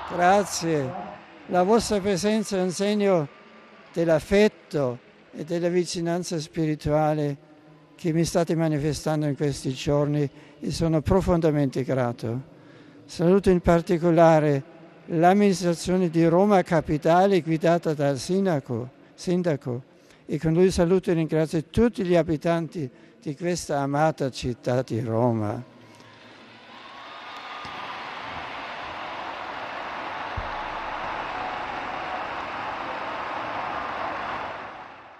Grazie. La vostra presenza è un segno dell'affetto e della vicinanza spirituale che mi state manifestando in questi giorni e sono profondamente grato. Saluto in particolare l'amministrazione di Roma Capitale guidata dal sindaco e con lui saluto e ringrazio tutti gli abitanti di questa amata città di Roma.